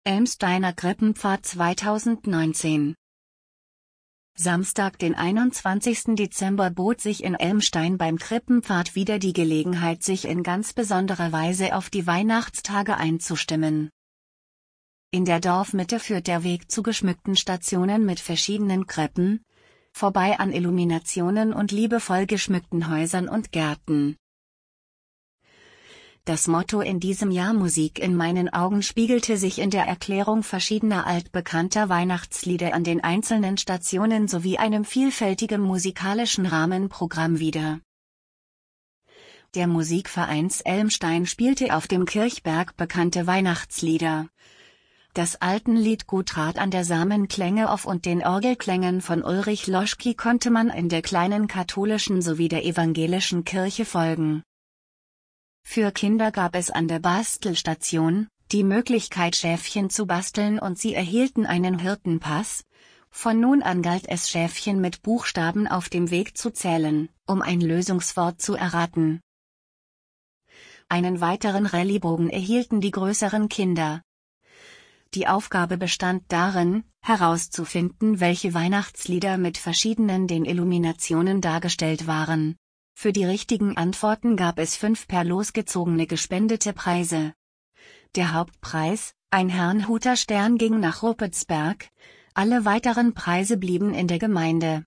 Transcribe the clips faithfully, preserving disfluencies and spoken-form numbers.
Elmsteiner Krippenpfad zweitausendneunzehn. Samstag, den einundzwanzigsten Dezember, bot sich in Elmstein beim Krippenpfad wieder die Gelegenheit, sich in ganz besonderer Weise auf die Weihnachtstage einzustimmen. In der Dorfmitte führt der Weg zu geschmückten Stationen mit verschiedenen Krippen, vorbei an Illuminationen und liebevoll geschmückten Häusern und Gärten. Das Motto in diesem Jahr Musik in meinen Augen spiegelte sich in der Erklärung verschiedener altbekannter Weihnachtslieder an den einzelnen Stationen sowie einem vielfältigen musikalischen Rahmenprogramm wider. Der Musikvereins Elmstein spielte auf dem Kirchberg bekannte Weihnachtslieder. Das Altenlied Gut trat an der Samenklänge auf und den Orgelklängen von Ulrich Loschky konnte man in der kleinen katholischen sowie der evangelischen Kirche folgen. Für Kinder gab es an der Bastelstation die Möglichkeit, Schäfchen zu basteln, und sie erhielten einen Hirtenpass. Von nun an galt es, Schäfchen mit Buchstaben auf dem Weg zu zählen, um ein Lösungswort zu erraten. Einen weiteren Rallyebogen erhielten die größeren Kinder. Die Aufgabe bestand darin, herauszufinden, welche Weihnachtslieder mit verschiedenen den Illuminationen dargestellt waren. Für die richtigen Antworten gab es fünf per Los gezogene gespendete Preise. Der Hauptpreis, ein Herrnhuter Stern, ging nach Ruppetsberg, alle weiteren Preise blieben in der Gemeinde.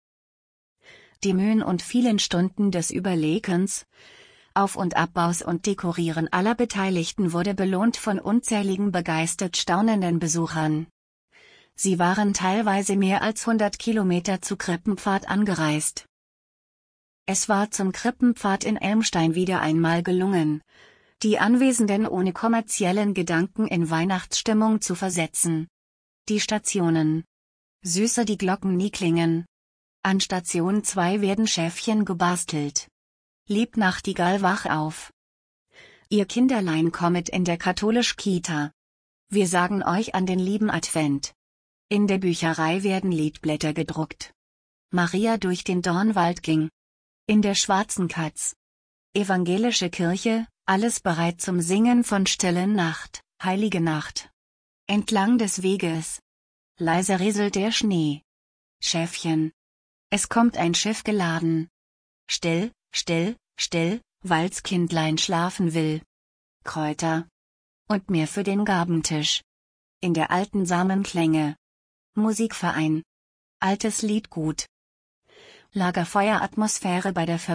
Die Mühen und vielen Stunden des Überlegens, Auf- und Abbaus und Dekorieren aller Beteiligten wurde belohnt von unzähligen begeistert staunenden Besuchern. Sie waren teilweise mehr als hundert Kilometer zu Krippenpfad angereist. Es war zum Krippenpfad in Elmstein wieder einmal gelungen, die Anwesenden ohne kommerziellen Gedanken in Weihnachtsstimmung zu versetzen. Die Stationen. Süßer die Glocken nie klingen. An Station zwei werden Schäfchen gebastelt. Lieb Nachtigall wach auf. Ihr Kinderlein kommet in der katholisch Kita. Wir sagen euch an den lieben Advent. In der Bücherei werden Liedblätter gedruckt. Maria durch den Dornwald ging. In der Schwarzen Katz. Evangelische Kirche, alles bereit zum Singen von Stillen Nacht, Heilige Nacht. Entlang des Weges. Leise rieselt der Schnee. Schäfchen. Es kommt ein Schiff geladen. Still, still, still, weil's Kindlein schlafen will. Kräuter. Und mehr für den Gabentisch. In der alten Samenklänge. Musikverein. Altes Liedgut. Lagerfeueratmosphäre bei der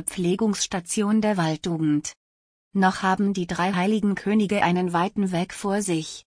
Verpflegungsstation der Walddugend. Noch haben die drei heiligen Könige einen weiten Weg vor sich.